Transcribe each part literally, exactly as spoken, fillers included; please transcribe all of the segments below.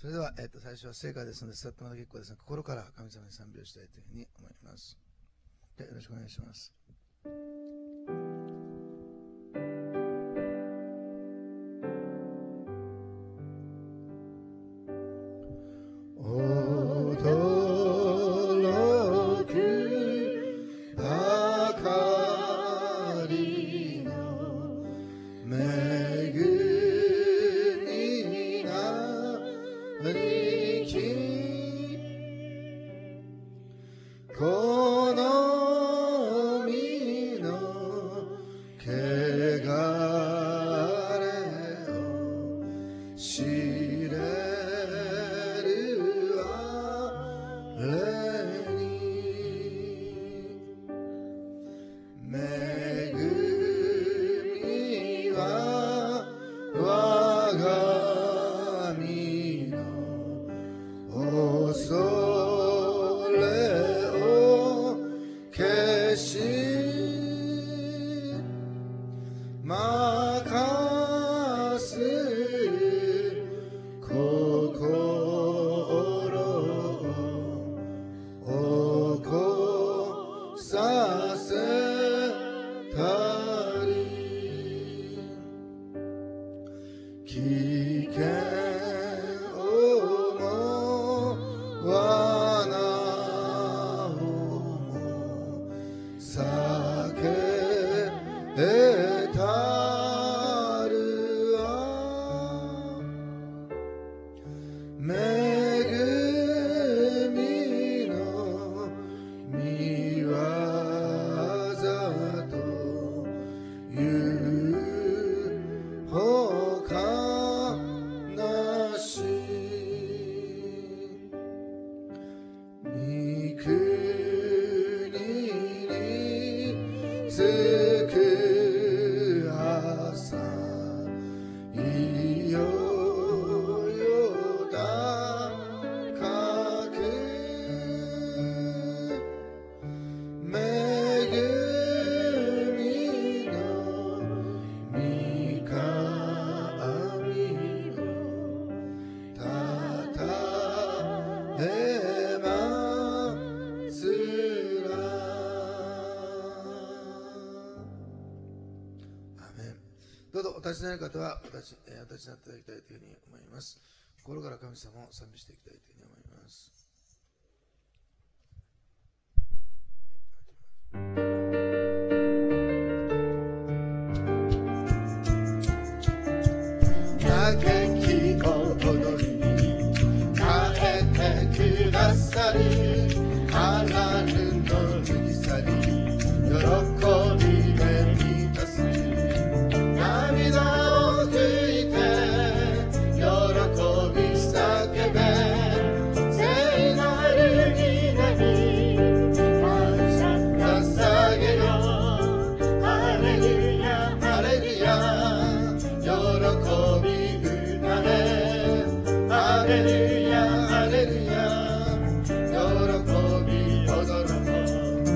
それでは、えー、と最初は聖歌ですので、座ってもらう結構ですが、心から神様に賛美をしたいというふうに思います。ではよろしくお願いします。お立ちになる方はお立ち、えー、お立ちになっていただきたいというふうに思います。心から神様を賛美していきたいというふうに思います。嘆き踊りに変えてくださるあらぬの脱ぎ去り喜びで満たす涙を拭いて喜び叫べ聖なる皆に感謝捧げよハレルヤハレルヤ喜び歌えハレルヤハレルヤ喜び踊ろう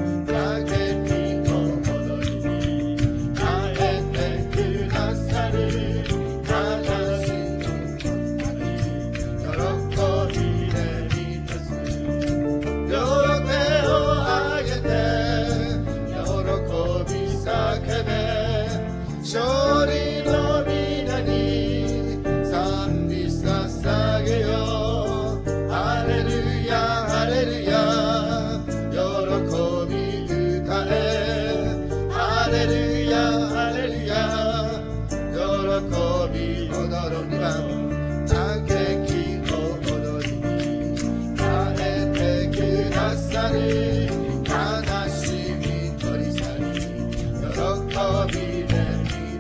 勝利の皆に賛美捧げようハレルヤハレルヤ喜び歌えハレルヤハレルヤ喜び踊ろうにばん嘆きを踊りに変えてくださる悲しみ取り去り喜びで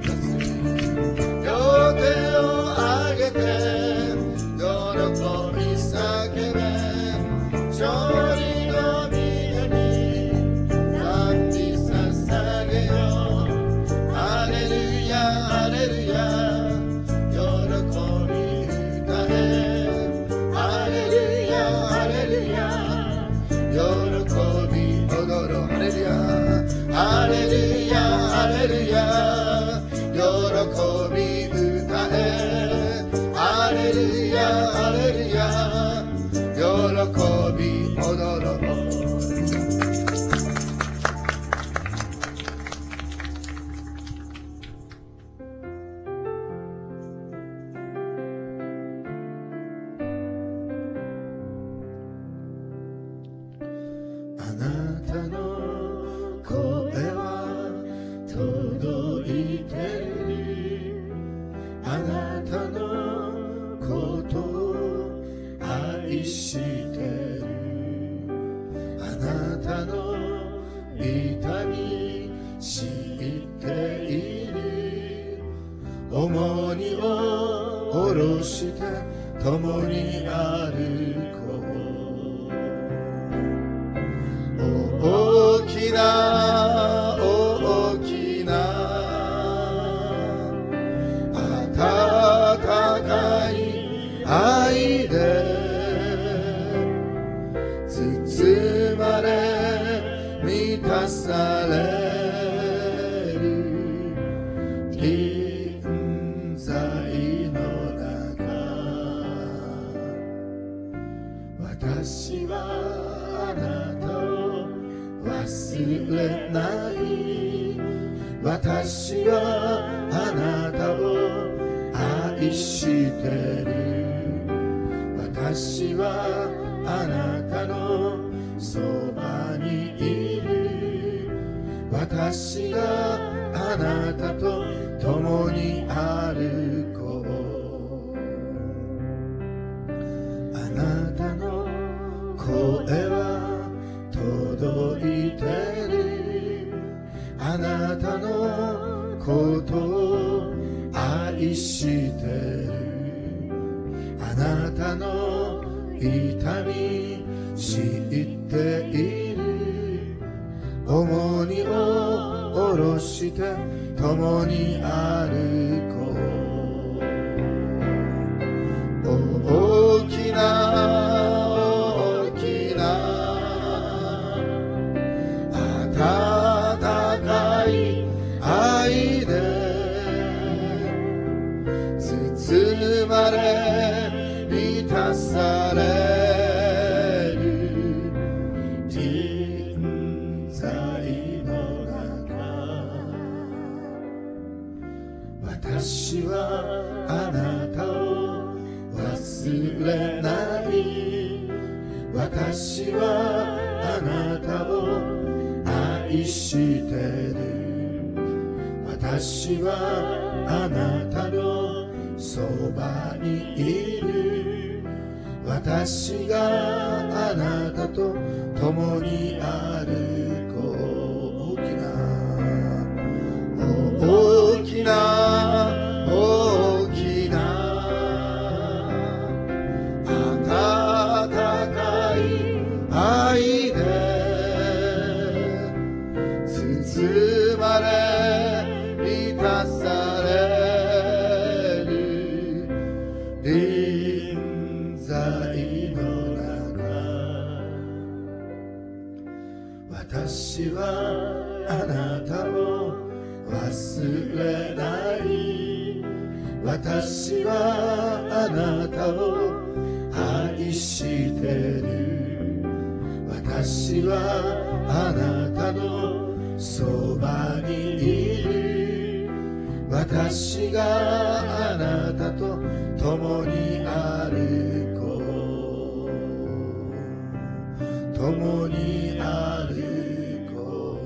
両手を上げて喜び叫べ勝利の皆に賛美捧げよハレルヤハレルヤ喜び歌えハレルヤハレルヤ喜び踊ろうハレルヤハレルヤハレルヤ喜び歌えハレルヤハレルヤ共に歩こう。大きな大きな温かい愛で包まれ満たされる臨在の中、私はあなたを忘れない。私はあなたを愛してる。私はあなたのそばにいる。私があなたと共に歩こう。あなたの声は届いてる。あなたのことを愛してる。あなたの痛み知っている。重荷を下ろして共に歩こう。大きな大きな温かい愛で包まれ満たされる臨在の中、私はあなたを忘れない。私はあなたを愛してる。私はあなたのそばにいる。私があなたと共に歩こう。大きな大きな大きな温かい愛で包まれ満たされる臨在の中、私はあなたを忘れない。私はあなたを愛してる。私はあなたのそばにいる。私があなたと共に歩こう。共に歩こ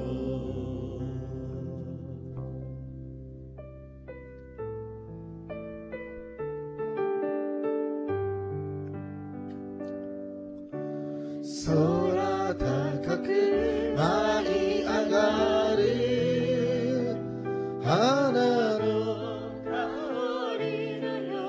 う。空高く舞い上がる花の香りのよ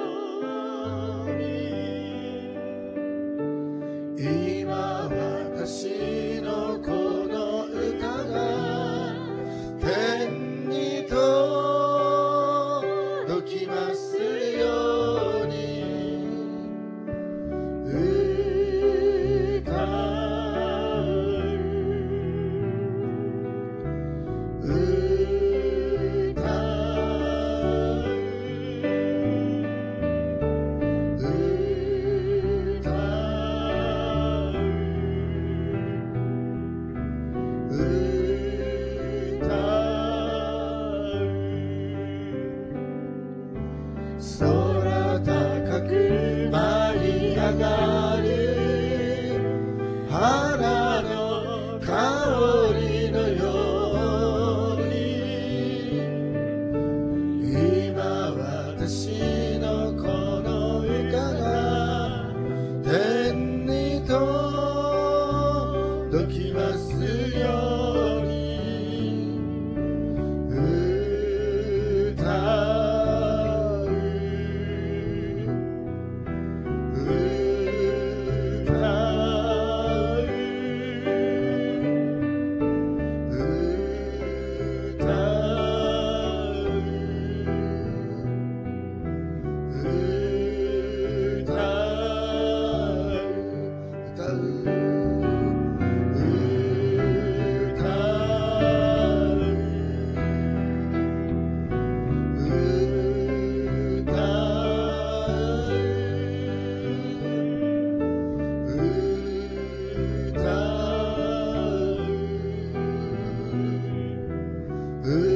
う